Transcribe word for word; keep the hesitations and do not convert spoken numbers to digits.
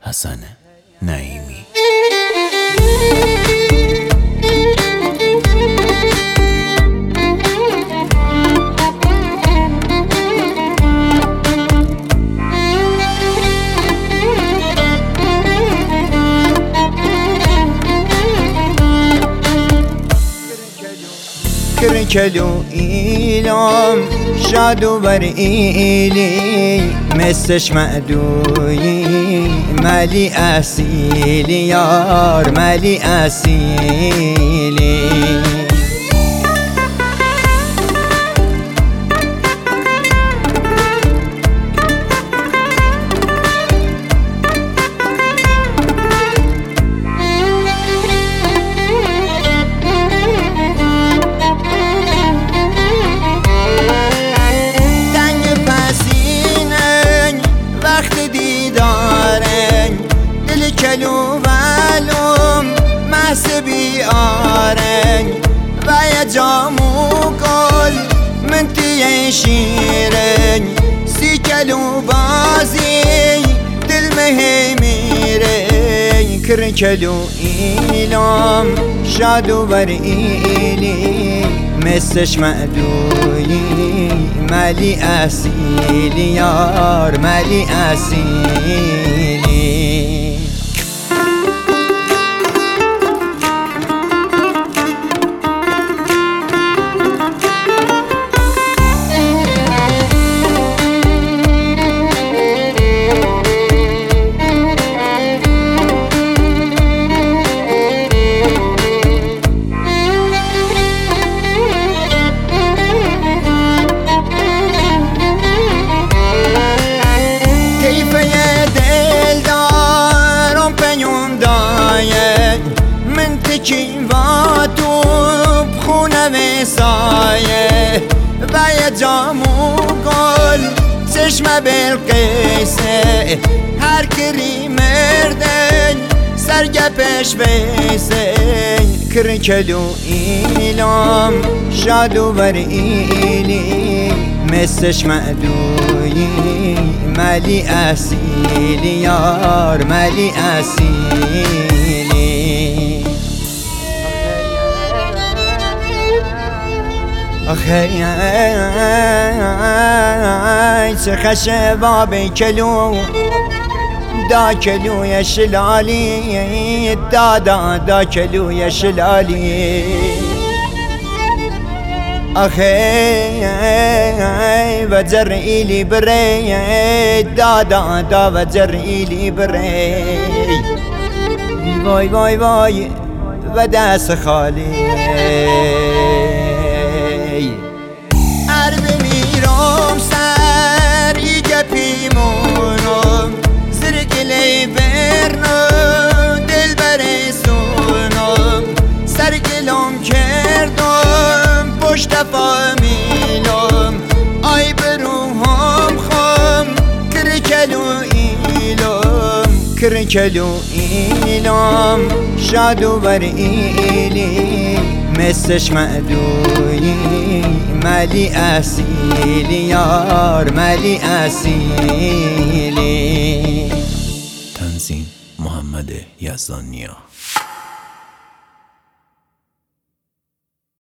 حسن نعیمی. کرکلو ایلام شادو بر ایلی مسش معدوی مالی اصیلی یار مالی اصیلی کلو ولوم محسبی آرنگ و یا جامو گل من تیه شیرنگ سی کلو بازی دل مهمیرنگ کر کلو ایلام شادو بر ایلی مسش معدوی مالی اصیلی یار مالی اصیلی کیم با تو بخونه مسایه و یه جامو گل چشم بلقیسه هر کری مردن سرگپش بیسه کرکلو ایلام شادو بر ایلی مسش معدوی مالی اصیلی یار مالی اصیلی آخه چه خشه باب کلو دا کلوی شلالی دا دا دا کلوی شلالی آخه و جر ایلی بری دا دا دا و جر ایلی بری وای وای وای و دست خالی عرب میرم سر ای گپیمونم زرگلی برنم دل برسونم سرگلم کردم پشت فامیلم آی بروهم خم کرکلو ایلم کرکلو ایلم شادو بر ایلی مسش معدوی مالی اصیلی یار مالی اصیلی. تنظیم محمد یزدانیا.